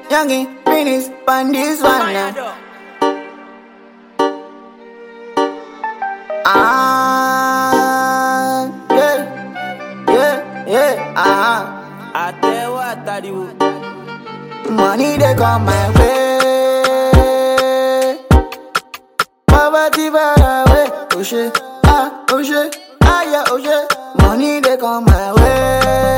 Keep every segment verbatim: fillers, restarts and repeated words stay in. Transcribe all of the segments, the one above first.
youngie, finish on this one now. Ah, yeah, yeah, yeah, ah. I tell what I do. Money they come my way. Poverty far away. Oh shit, ah, oh shit, ah yeah, oh shit. Money they come my way.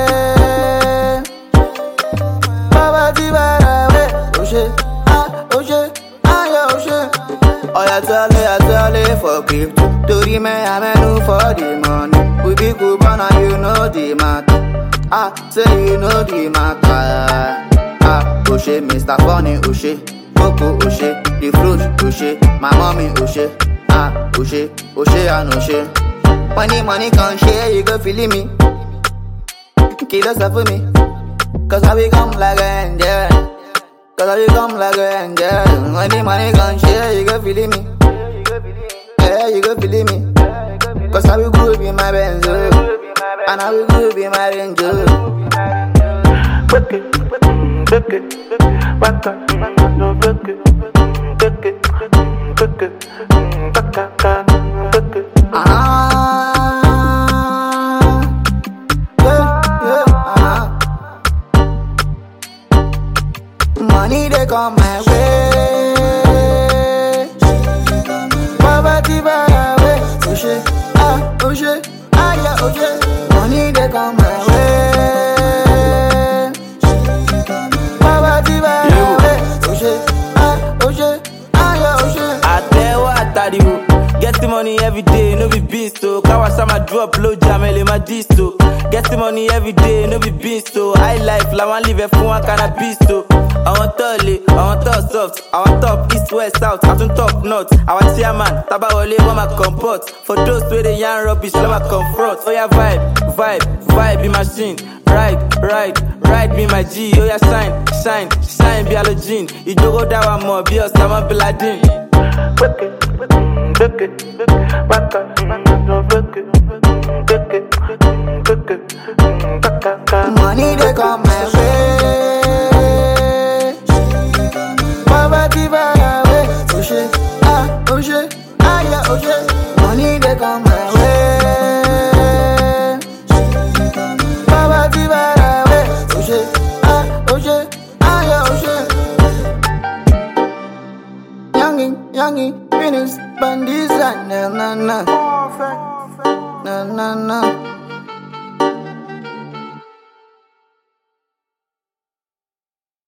Poverty far away. Oh shit, ah, oh shit, ah yeah, oh shit. Oh yeah, tell me, I tell me for crypto. To the man, I'm a new for the money. We be good, but now you know the matter. Ah, say you know the matter. Ah, Oshe, Mister Funny, Oshe, Coco, Oshe, the fruit, Oshe, my mommy, Oshe. Ah, Oshe, Oshe, and Oshe. Money, money can't share, you go feeling me. Kill us for me. Cause I become like an angel. Cause I become like an angel. Money, money can't share, you go feeling me. Yeah, you go feeling me. Cause I will groove in my Benz. And I will groove in my Range. Book it, book it, back up, no book it, book it, book it, back up, book it. Ah, yeah, yeah, ah. Money they come my way. Poverty far away. Oh shit, ah, oh shit, ah yeah, oh shit. Money they come my way. Poverty far away. Oh shit, ah, oh shit, ah yeah, oh shit. I tell what I do. Get the money every day, no be beast so. Kawasama drop low jamele my disto. Get the money every day, no be beast so. High life, la one live for one kind of beast so. I want tall, I want tall soft, I want top east west south, I want top north. Our chairman, tabawole mama comport. For those where they yarn rubbish, let me confront. Oh yeah, vibe, vibe, vibe be machine. Ride, ride, ride be my G. Oh yeah, shine, shine, shine be halogene. You go down more, be us, I'm a Biladin. Book it, book it, back up, no book it, book it, book it, back up. Money they come my way. Poverty far away. Oh shit, ah, oh shit, ah yeah, oh shit. Money they come my way. Poverty far away. Oh shit, ah, oh shit, ah yeah, oh shit. Youngie, youngie, finish bandits, na na na, na na na.